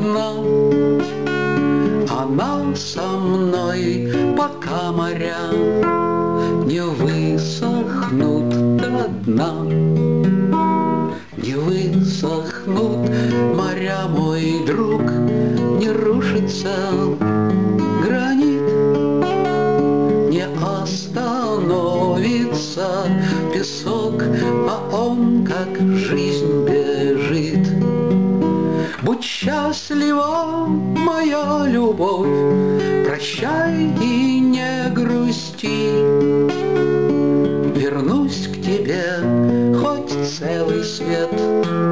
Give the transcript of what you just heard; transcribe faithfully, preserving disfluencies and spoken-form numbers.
одна. Она со мной, пока моря не высохнут до дна. Не высохнут моря, мой друг, не рушится гранит, не остановится песок, а он, как жизнь, бежит. Будь счастлива, моя любовь, прощай и не грусти. Вернусь к тебе, хоть целый свет